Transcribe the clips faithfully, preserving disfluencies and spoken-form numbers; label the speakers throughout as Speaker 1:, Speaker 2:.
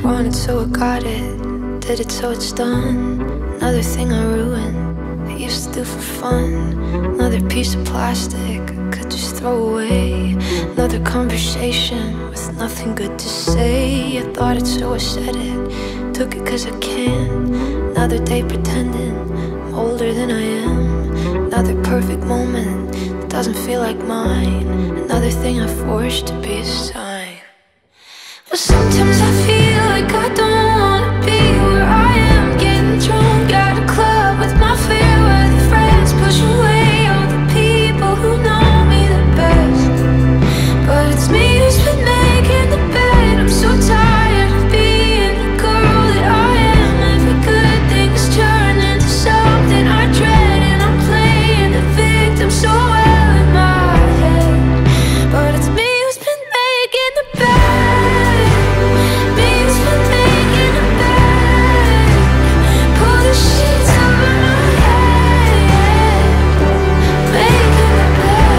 Speaker 1: wanted, so I got it. Did it, so it's done. Another thing I ruined, I used to do for fun. Another piece of plastic I could just throw away. Another conversation with nothing good to say. I thought it, so I said it. Took it cause I can. Another day pretending I'm older than I am. Another perfect moment that doesn't feel like mine. Another thing I forced to be a sign. But sometimes I feel like I don't wanna be where I am, getting drunk at a club with my fair-weather friends, push away all the people who know me the best. But it's me who's been making the bed. I'm so tired of being the girl that I am. Every good thing is turned into something I dread, and I'm playing the victim so well in my head. But it's me who's been making the bed. Me who's been making the bed. Pull the sheets over my head. Making the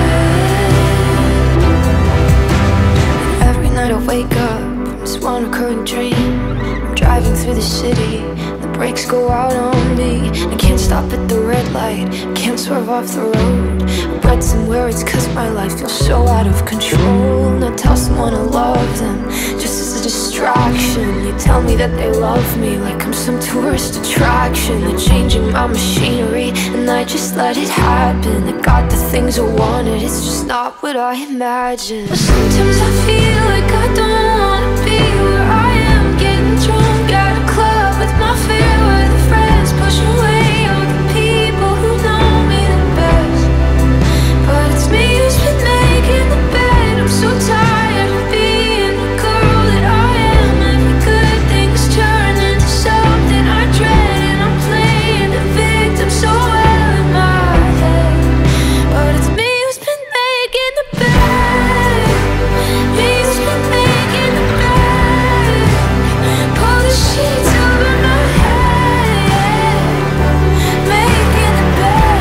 Speaker 1: bed. Every night I wake up from this one recurring dream. I'm driving through the city, the brakes go out on me. I can't stop at the red light, can't swerve off the road. I read somewhere it's cause my life feels so out of control. Now tell someone I love them, just as a distraction. You tell me that they love me like I'm some tourist attraction. They're changing my machinery and I just let it happen. I got the things I wanted, it's just not what I imagined. But sometimes I feel like I don't wanna be where I am, getting drunk at a club with my fair-weather friends, push away all the people who know me the best. But it's me who's been making the bed. I'm so tired of being the girl that I am. Every good thing's turned into something I dread, and I'm playing the victim so well in my head. But it's me who's been making the bed. Me who's been making the bed. Pull the sheets over my head. Making the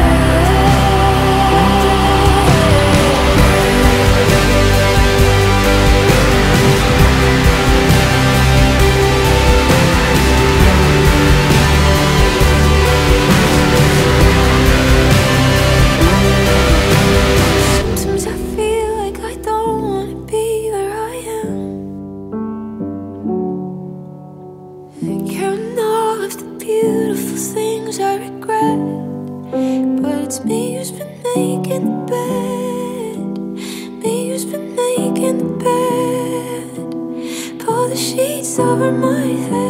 Speaker 1: Sometimes I feel like I don't wanna be where I am, counting all of the beautiful things I regret. But it's me who's been making the bed. Me who's been making the bed. Pull the sheets over my head.